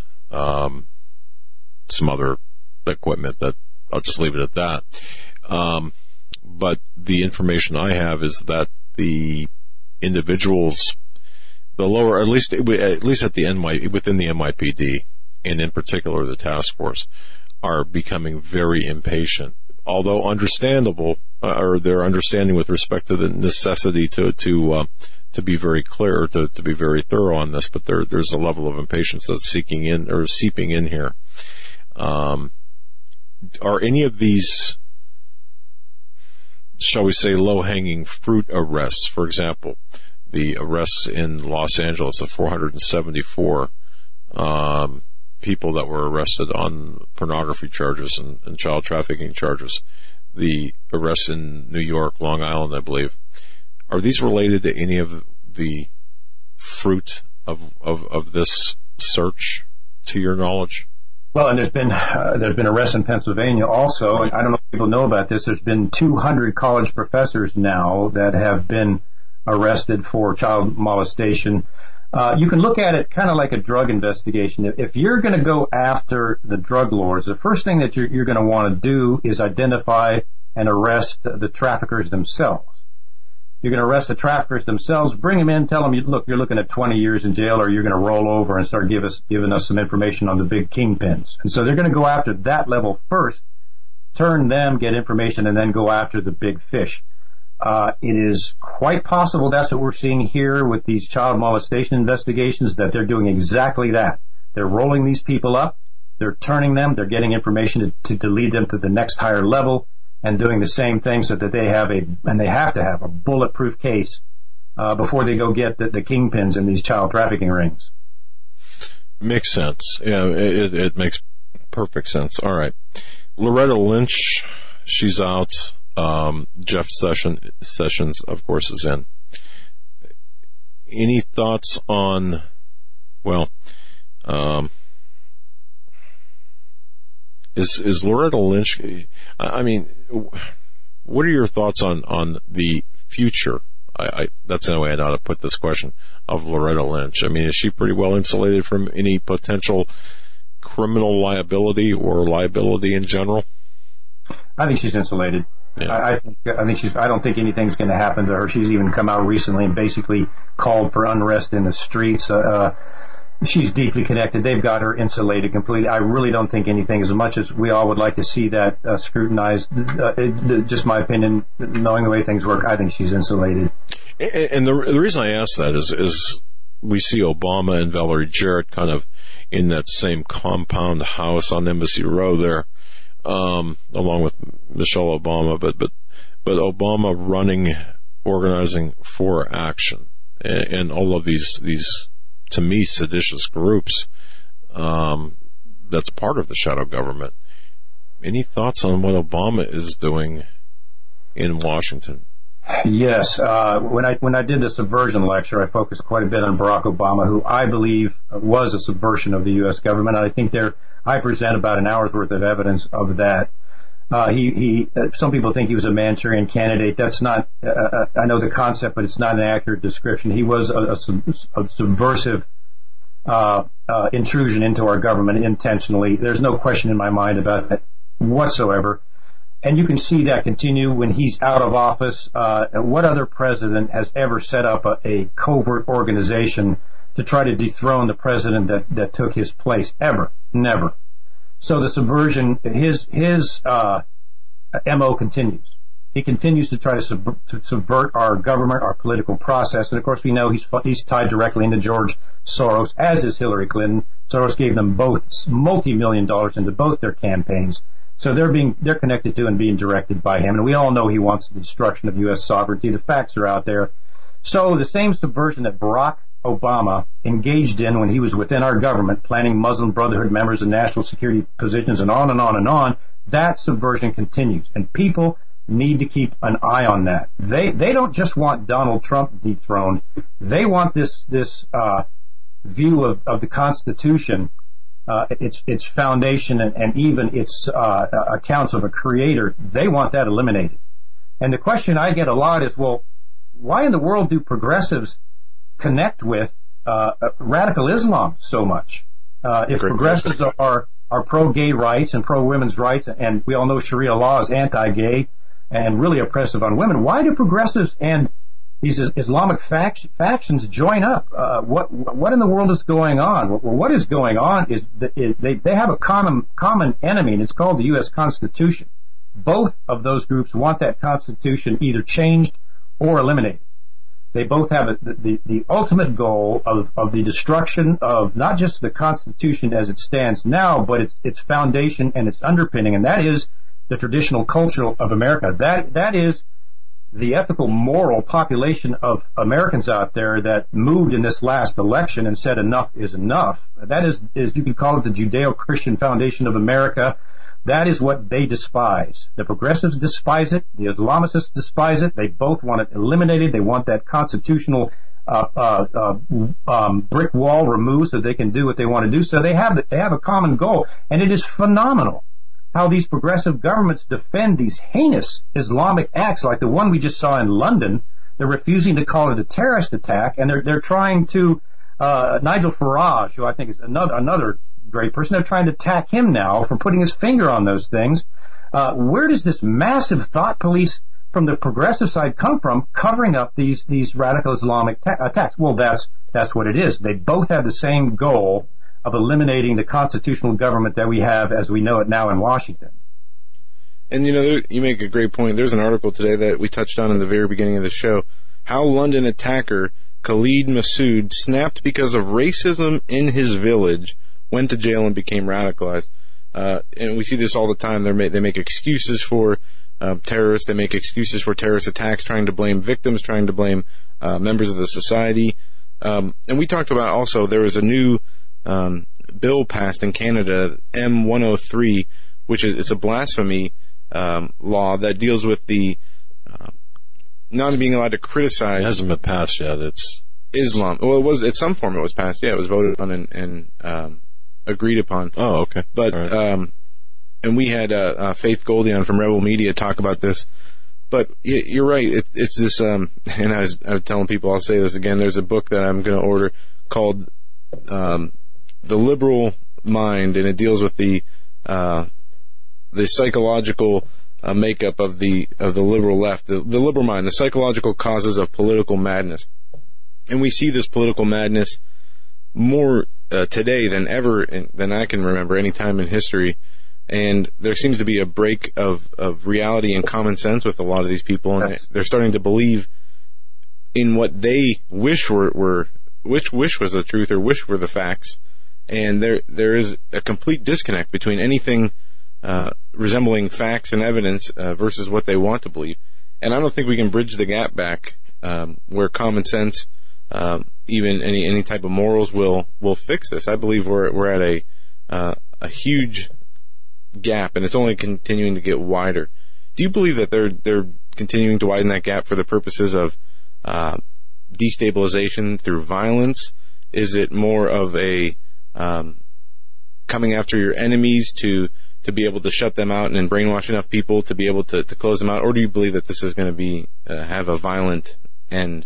some other equipment that I'll just leave it at that. But the information I have is that the individuals, the lower, at least at the within the NYPD, and in particular the task force, are becoming very impatient. Although understandable, or their understanding with respect to the necessity to be very clear, to be very thorough on this, but there's a level of impatience that's seeping in here. Are any of these, shall we say, low-hanging fruit arrests? For example, the arrests in Los Angeles of 474 people that were arrested on pornography charges and child trafficking charges. The arrests in New York, Long Island, I believe. Are these related to any of the fruit of this search, to your knowledge? Well, and there's been arrests in Pennsylvania also, and I don't know if people know about this. There's been 200 college professors now that have been arrested for child molestation. You can look at it kind of like a drug investigation. If you're going to go after the drug lords, the first thing that you're going to want to do is identify and arrest the traffickers themselves. You're going to arrest the traffickers themselves, bring them in, tell them, look, you're looking at 20 years in jail, or you're going to roll over and start giving us some information on the big kingpins. And so they're going to go after that level first, turn them, get information, and then go after the big fish. It is quite possible that's what we're seeing here with these child molestation investigations, that they're doing exactly that. They're rolling these people up, they're turning them, they're getting information to lead them to the next higher level, and doing the same thing so that they have to have a bulletproof case before they go get the kingpins in these child trafficking rings. Makes sense. Yeah, it makes perfect sense. All right. Loretta Lynch, she's out. Jeff Sessions, of course, is in. Any thoughts on, is Loretta Lynch, I mean, what are your thoughts on the future? That's the way I know how to put this question, of Loretta Lynch. I mean, is she pretty well insulated from any potential criminal liability or liability in general? I think she's insulated. Yeah. I don't think anything's going to happen to her. She's even come out recently and basically called for unrest in the streets. She's deeply connected. They've got her insulated completely. I really don't think anything, as much as we all would like to see that scrutinized, just my opinion, knowing the way things work, I think she's insulated. And the reason I ask that is we see Obama and Valerie Jarrett kind of in that same compound house on Embassy Row there, along with Michelle Obama, but Obama running, organizing for action, and all of these to me seditious groups, that's part of the shadow government. Any thoughts on what Obama is doing in Washington? Yes. When I did the subversion lecture, I focused quite a bit on Barack Obama, who I believe was a subversion of the U.S. government. I think I present about an hour's worth of evidence of that. Some people think he was a Manchurian candidate. That's not, I know the concept, but it's not an accurate description. He was a subversive, intrusion into our government intentionally. There's no question in my mind about that whatsoever. And you can see that continue when he's out of office. What other president has ever set up a covert organization to try to dethrone the president that took his place? Ever. Never. So the subversion, his MO continues. He continues to try to subvert our government, our political process. And of course we know he's tied directly into George Soros, as is Hillary Clinton. Soros gave them both multi-million dollars into both their campaigns. So they're connected to and being directed by him. And we all know he wants the destruction of U.S. sovereignty. The facts are out there. So the same subversion that Barack Obama engaged in when he was within our government, planning Muslim Brotherhood members in national security positions and on and on and on, that subversion continues. And people need to keep an eye on that. They don't just want Donald Trump dethroned. They want this view of the Constitution, its foundation, and even its accounts of a creator. They want that eliminated. And the question I get a lot is, well, why in the world do progressives connect with radical Islam so much? If progressives are pro-gay rights and pro-women's rights, and we all know Sharia law is anti-gay and really oppressive on women, why do progressives and these Islamic factions join up? What in the world is going on? Well, what is going on is that they have a common enemy, and it's called the U.S. Constitution. Both of those groups want that Constitution either changed or eliminated. They both have the ultimate goal of the destruction of not just the Constitution as it stands now, but its foundation and its underpinning, and that is the traditional culture of America. That is the ethical, moral population of Americans out there that moved in this last election and said enough is enough. That is you could call it the Judeo-Christian foundation of America. That is what they despise. The progressives despise it. The Islamicists despise it. They both want it eliminated. They want that constitutional brick wall removed so they can do what they want to do. So they have a common goal, and it is phenomenal how these progressive governments defend these heinous Islamic acts like the one we just saw in London. They're refusing to call it a terrorist attack, and they're trying to Nigel Farage, who I think is another great person, they're trying to attack him now for putting his finger on those things. Where does this massive thought police from the progressive side come from, covering up these radical Islamic attacks? Well, that's what it is. They both have the same goal of eliminating the constitutional government that we have as we know it now in Washington. And you make a great point. There's an article today that we touched on in the very beginning of the show, how London attacker Khalid Massoud snapped because of racism in his village, went to jail and became radicalized. And we see this all the time. They make excuses for terrorists. They make excuses for terrorist attacks, trying to blame victims, trying to blame members of the society. And we talked about also there was a new bill passed in Canada, M103, which it's a blasphemy law that deals with the not being allowed to criticize. It hasn't been passed yet. It's Islam. Well, it was at some form. It was passed. Yeah, it was voted on and agreed upon. Oh, okay. But right. And we had Faith Goldie from Rebel Media talk about this. But you're right. It's this. And I was telling people, I'll say this again. There's a book that I'm going to order called The Liberal Mind, and it deals with the psychological makeup of the liberal left, the liberal mind, the psychological causes of political madness. And we see this political madness more today than ever, than I can remember any time in history. And there seems to be a break of reality and common sense with a lot of these people, and they're starting to believe in what they wish wish was the truth or wish were the facts. And there is a complete disconnect between anything resembling facts and evidence versus what they want to believe. And I don't think we can bridge the gap back where common sense, even any type of morals will fix this. I believe we're at a huge gap, and it's only continuing to get wider. Do you believe that they're continuing to widen that gap for the purposes of destabilization through violence? Is it more of a coming after your enemies to be able to shut them out and brainwash enough people to be able to close them out? Or do you believe that this is going to be have a violent end?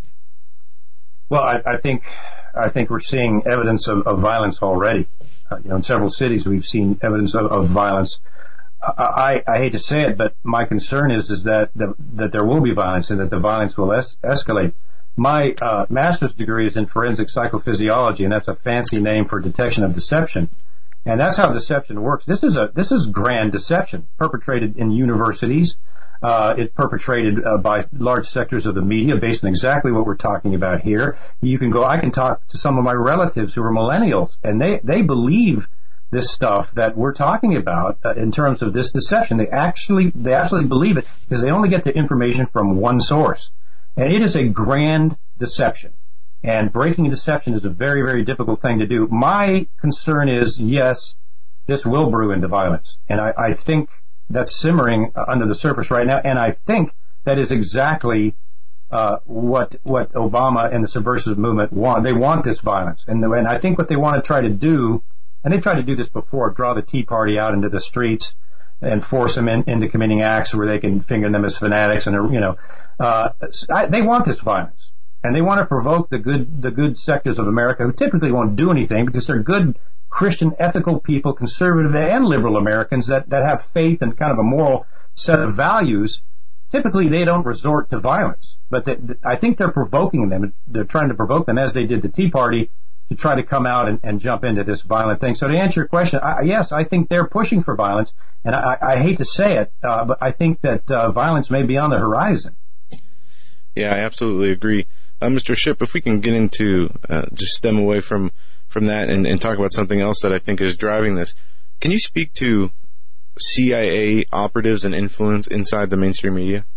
Well, I think we're seeing evidence of violence already. In several cities we've seen evidence of violence. I hate to say it, but my concern is that there will be violence and that the violence will escalate. My master's degree is in forensic psychophysiology, and that's a fancy name for detection of deception. And that's how deception works. This is grand deception perpetrated in universities. It's perpetrated by large sectors of the media based on exactly what we're talking about here. I can talk to some of my relatives who are millennials, and they believe this stuff that we're talking about in terms of this deception. They actually believe it because they only get the information from one source. And it is a grand deception. And breaking deception is a very, very difficult thing to do. My concern is, yes, this will brew into violence. And I think that's simmering under the surface right now. And I think that is exactly what Obama and the subversive movement want. They want this violence. And I think what they want to try to do, and they tried to do this before, draw the Tea Party out into the streets and force them into committing acts where they can finger them as fanatics. And, they want this violence. And they want to provoke the good sectors of America who typically won't do anything because they're good Christian, ethical people, conservative and liberal Americans that have faith and kind of a moral set of values. Typically, they don't resort to violence, but I think they're provoking them. They're trying to provoke them, as they did the Tea Party, to try to come out and jump into this violent thing. So to answer your question, yes, I think they're pushing for violence, and I hate to say it, but I think that violence may be on the horizon. Yeah, I absolutely agree. Mr. Shipp, if we can get into, just stem away from that and talk about something else that I think is driving this. Can you speak to CIA operatives and influence inside the mainstream media?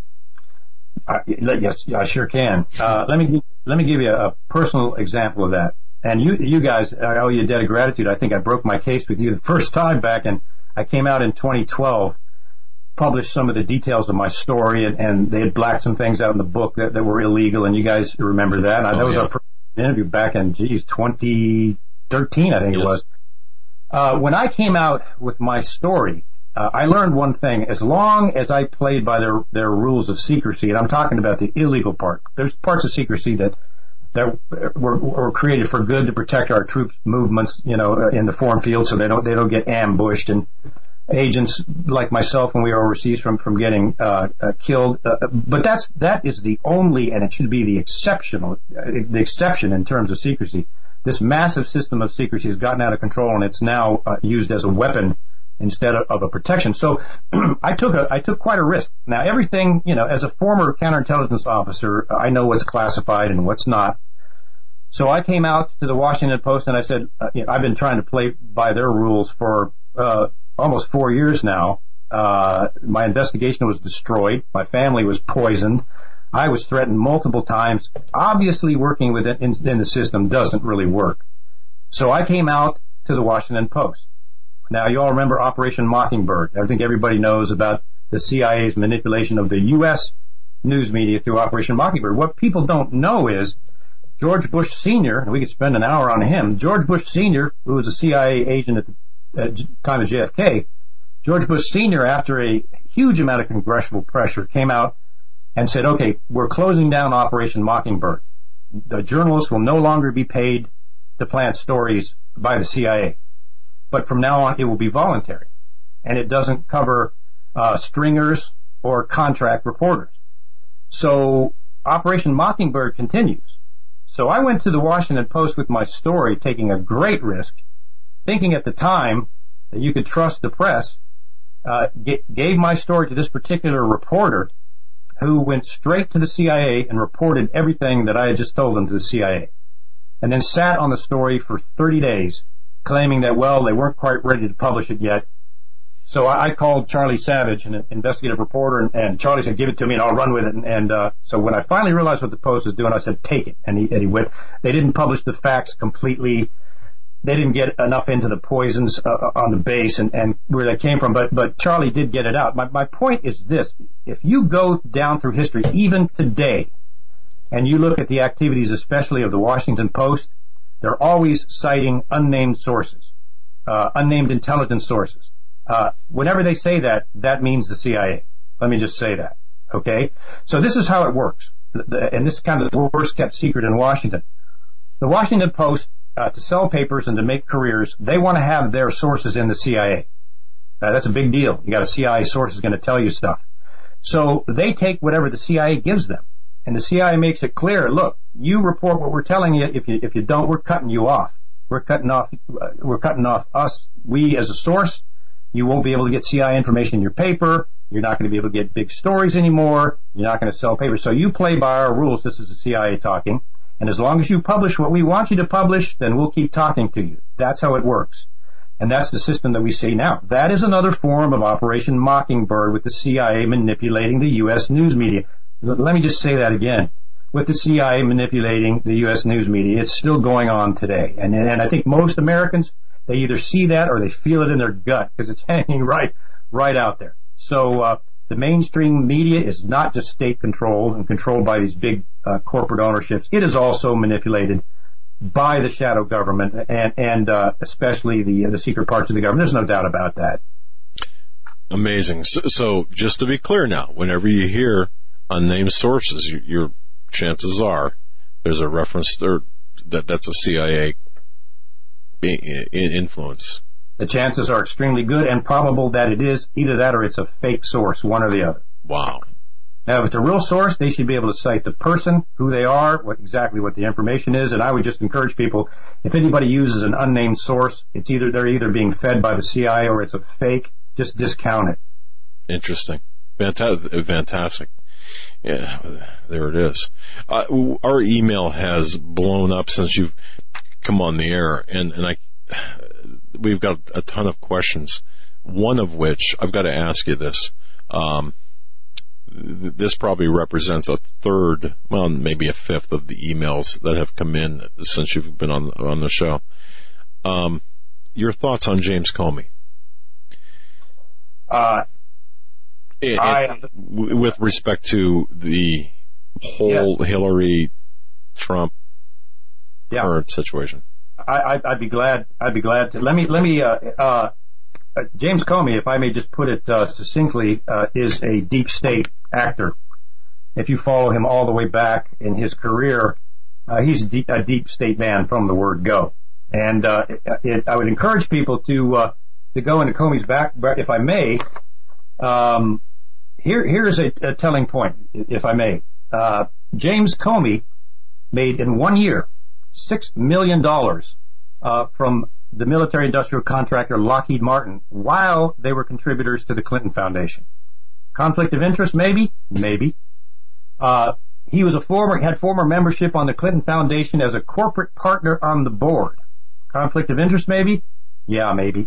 Yes, I sure can. Let me give you a personal example of that. And you guys, I owe you a debt of gratitude. I think I broke my case with you the first time back, and I came out in 2012, published some of the details of my story, and they had blacked some things out in the book that were illegal, and you guys remember that. That was our first interview back in 2013, I think it was. When I came out with my story, I learned one thing. As long as I played by their rules of secrecy, and I'm talking about the illegal part, there's parts of secrecy that were created for good to protect our troops' movements, in the foreign field, so they don't get ambushed, and agents like myself when we were overseas from getting killed. But that is the only, and it should be the exception in terms of secrecy. This massive system of secrecy has gotten out of control, and it's now used as a weapon instead of a protection. So I took quite a risk. Now everything, as a former counterintelligence officer, I know what's classified and what's not. So I came out to the Washington Post and I said, I've been trying to play by their rules for almost 4 years now. My investigation was destroyed. My family was poisoned. I was threatened multiple times. Obviously, working with it in the system doesn't really work. So I came out to the Washington Post. Now, you all remember Operation Mockingbird. I think everybody knows about the CIA's manipulation of the U.S. news media through Operation Mockingbird. What people don't know is George Bush Sr., and we could spend an hour on him, George Bush Sr., who was a CIA agent at the time of JFK, George Bush Sr., after a huge amount of congressional pressure, came out and said, okay, we're closing down Operation Mockingbird. The journalists will no longer be paid to plant stories by the CIA. But from now on, it will be voluntary. And it doesn't cover stringers or contract reporters. So Operation Mockingbird continues. So I went to the Washington Post with my story, taking a great risk, thinking at the time that you could trust the press, gave my story to this particular reporter who went straight to the CIA and reported everything that I had just told them to the CIA, and then sat on the story for 30 days, claiming that, well, they weren't quite ready to publish it yet. So I called Charlie Savage, an investigative reporter, and Charlie said, give it to me and I'll run with it. And so when I finally realized what the Post was doing, I said, take it. And he went. They didn't publish the facts completely. They didn't get enough into the poisons on the base and where they came from, but Charlie did get it out. My point is this. If you go down through history, even today, and you look at the activities, especially of the Washington Post, they're always citing unnamed sources, unnamed intelligence sources. Whenever they say that, that means the CIA. Let me just say that. Okay? So this is how it works. And this is kind of the worst kept secret in Washington. The Washington Post, to sell papers and to make careers, they want to have their sources in the CIA. That's a big deal. You got a CIA source is going to tell you stuff. So they take whatever the CIA gives them. And the CIA makes it clear, look, you report what we're telling you. If you don't, we're cutting you off. We're cutting off us, we as a source. You won't be able to get CIA information in your paper. You're not going to be able to get big stories anymore. You're not going to sell papers. So you play by our rules. This is the CIA talking. And as long as you publish what we want you to publish, then we'll keep talking to you. That's how it works. And that's the system that we see now. That is another form of Operation Mockingbird, with the CIA manipulating the U.S. news media. Let me just say that again. With the CIA manipulating the U.S. news media, it's still going on today. And I think most Americans, they either see that or they feel it in their gut because it's hanging right right out there. So the mainstream media is not just state-controlled and controlled by these big corporate ownerships. It is also manipulated by the shadow government and especially the secret parts of the government. There's no doubt about that. Amazing. So just to be clear now, whenever you hear unnamed sources, your chances are there's a reference there that's a CIA influence. The chances are extremely good and probable that it is either that or it's a fake source, one or the other. Wow. Now, if it's a real source, they should be able to cite the person, who they are, exactly what the information is, and I would just encourage people, if anybody uses an unnamed source, they're either being fed by the CIA or it's a fake, just discount it. Interesting. Fantastic. Yeah, there it is. Our email has blown up since you've come on the air, and we've got a ton of questions, one of which I've got to ask you this. This probably represents a third, well, maybe a fifth of the emails that have come in since you've been on the show. Your thoughts on James Comey? With respect to the whole Hillary Trump current situation. I'd be glad to. Let me, James Comey, if I may just put it succinctly, is a deep state actor. If you follow him all the way back in his career, he's a deep state man from the word go. And I would encourage people to go into Comey's back, if I may. Here's a telling point, if I may. James Comey made in 1 year $6 million from the military-industrial contractor Lockheed Martin while they were contributors to the Clinton Foundation. Conflict of interest, maybe? Maybe. He was had former membership on the Clinton Foundation as a corporate partner on the board. Conflict of interest, maybe? Yeah, maybe.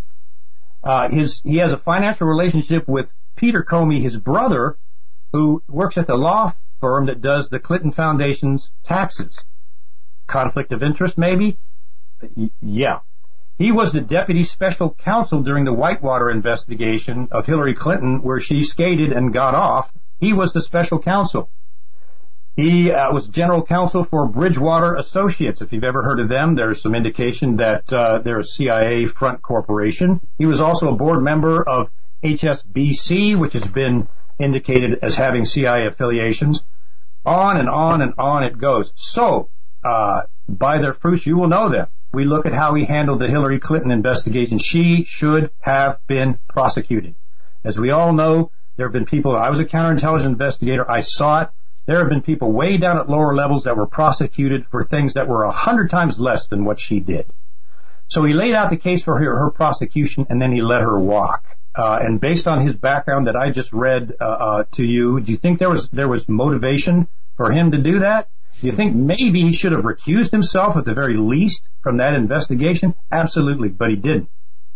He has a financial relationship with Peter Comey, his brother, who works at the law firm that does the Clinton Foundation's taxes. Conflict of interest, maybe? Yeah. He was the deputy special counsel during the Whitewater investigation of Hillary Clinton, where she skated and got off. He was the special counsel. He was general counsel for Bridgewater Associates. If you've ever heard of them, there's some indication that they're a CIA front corporation. He was also a board member of HSBC, which has been indicated as having CIA affiliations. On and on and on it goes. So, by their fruits you will know them. We look at how he handled the Hillary Clinton investigation. She should have been prosecuted. As we all know, there have been people, I was a counterintelligence investigator, I saw it. There have been people way down at lower levels that were prosecuted for things that were 100 times less than what she did. So he laid out the case for her prosecution, and then he let her walk. And based on his background that I just read to you, do you think there was motivation for him to do that? Do you think maybe he should have recused himself at the very least from that investigation? Absolutely, but he didn't.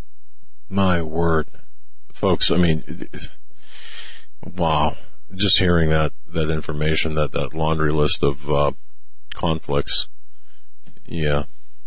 My word. Folks, I mean, wow. Just hearing that information, that laundry list of conflicts. Yeah.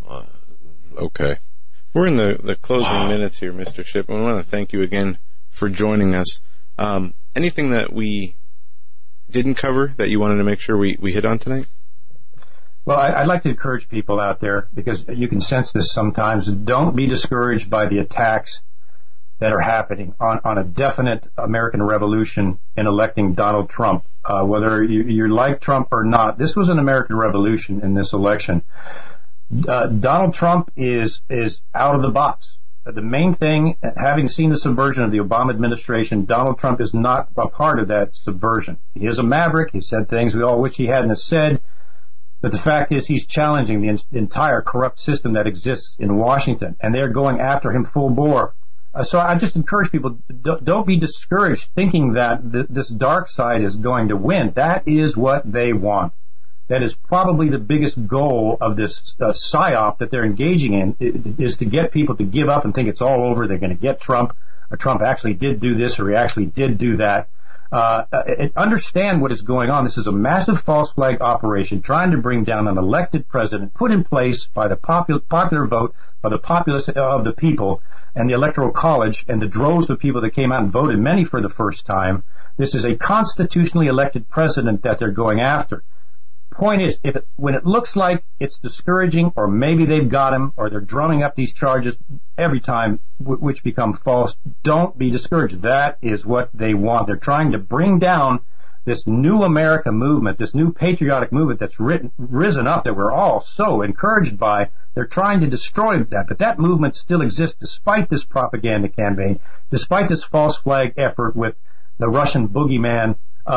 Okay. We're in the closing minutes here, Mr. Shipp. I want to thank you again for joining us. Anything that we didn't cover that you wanted to make sure we hit on tonight? Well, I'd like to encourage people out there, because you can sense this sometimes. Don't be discouraged by the attacks that are happening on a definite American revolution in electing Donald Trump. Whether you like Trump or not, this was an American revolution in this election. Donald Trump is out of the box. The main thing, having seen the subversion of the Obama administration, Donald Trump is not a part of that subversion. He is a maverick. He said things we all wish he hadn't said. But the fact is, he's challenging the entire corrupt system that exists in Washington, and they're going after him full bore. So I just encourage people, don't be discouraged thinking that this dark side is going to win. That is what they want. That is probably the biggest goal of this psyop that they're engaging in, is to get people to give up and think it's all over. They're going to get Trump, or Trump actually did do this, or he actually did do that. Understand what is going on. This is a massive false flag operation trying to bring down an elected president put in place by the popular vote by the populace of the people and the Electoral College and the droves of people that came out and voted, many for the first time. This is a constitutionally elected president that they're going after. Point is, when it looks like it's discouraging, or maybe they've got him, or they're drumming up these charges every time, which become false, don't be discouraged. That is what they want. They're trying to bring down this new America movement, this new patriotic movement that's risen up that we're all so encouraged by. They're trying to destroy that, but that movement still exists despite this propaganda campaign, despite this false flag effort with the Russian boogeyman.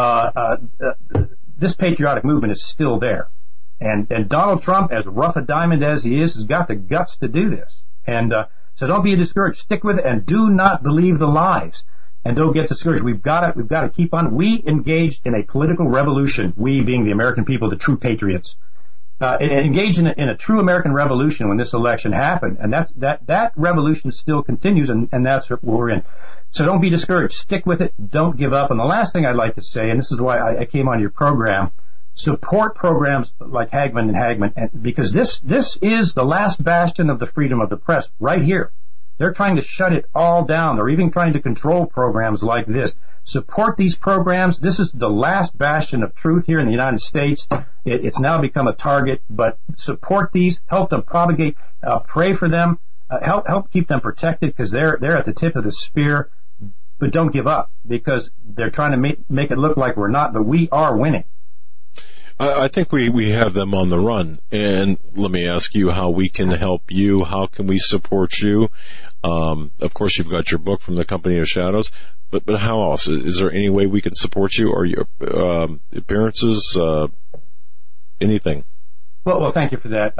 This patriotic movement is still there. And Donald Trump, as rough a diamond as he is, has got the guts to do this. And so don't be discouraged. Stick with it and do not believe the lies. And don't get discouraged. We've got to keep on. We engaged in a political revolution, we being the American people, the true patriots. Engaged in a true American revolution when this election happened. And that revolution still continues, and that's what we're in. So don't be discouraged. Stick with it. Don't give up. And the last thing I'd like to say, and this is why I came on your program, support programs like Hagmann and Hagmann, because this is the last bastion of the freedom of the press right here. They're trying to shut it all down. They're even trying to control programs like this. Support these programs. This is the last bastion of truth here in the United States. It's now become a target, but support these, help them propagate, pray for them, help keep them protected, because they're at the tip of the spear. But don't give up, because they're trying to make it look like we're not, but we are winning. I think we have them on the run, and let me ask you how we can help you. How can we support you? Of course, you've got your book, From the Company of Shadows, but how else? Is there any way we can support you, or your appearances, anything? Well, thank you for that.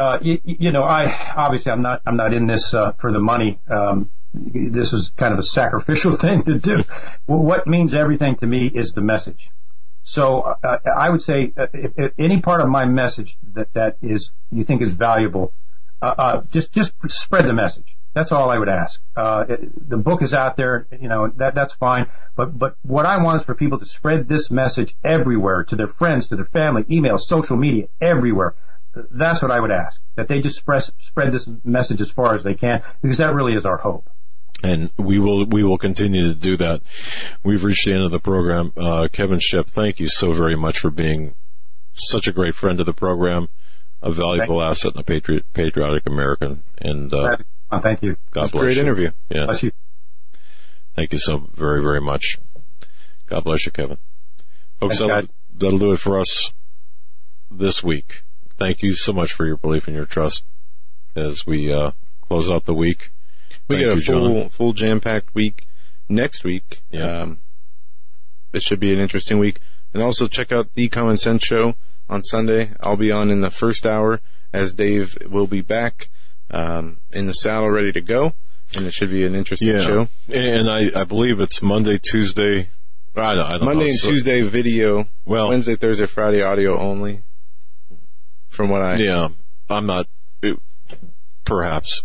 I'm not in this for the money. This is kind of a sacrificial thing to do. What means everything to me is the message. So I would say if any part of my message that is you think is valuable, just spread the message. That's all I would ask. The book is out there, that's fine. But what I want is for people to spread this message everywhere, to their friends, to their family, email, social media, everywhere. That's what I would ask. That they just spread this message as far as they can, because that really is our hope. And we will continue to do that. We've reached the end of the program. Kevin Shipp, thank you so very much for being such a great friend of the program, a valuable asset and a patriotic American. And thank you. God bless you. Great interview. Yeah. Bless you. Thank you so very, very much. God bless you, Kevin. Folks, that'll do it for us this week. Thank you so much for your belief and your trust as we close out the week. We get a full jam-packed week next week. Yeah. It should be an interesting week. And also check out The Common Sense Show on Sunday. I'll be on in the first hour, as Dave will be back in the saddle ready to go. And it should be an interesting show. And I believe it's Monday, Tuesday. I don't know. Monday and Tuesday video. Well, Wednesday, Thursday, Friday audio only. From what I'm not. Perhaps.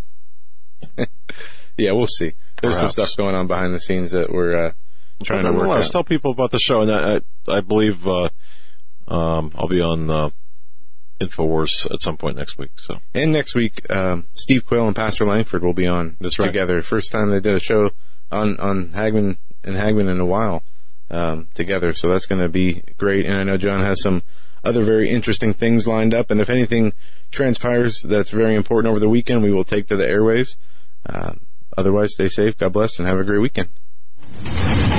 Yeah, we'll see. There's some stuff going on behind the scenes that we're trying to work out. Tell people about the show, and I believe I'll be on InfoWars at some point next week. So, and next week, Steve Quayle and Pastor Langford will be on together. First time they did a show on Hagmann and Hagmann in a while together. So that's going to be great. And I know John has some other very interesting things lined up. And if anything transpires that's very important over the weekend, we will take to the airwaves. Otherwise, stay safe, God bless, and have a great weekend.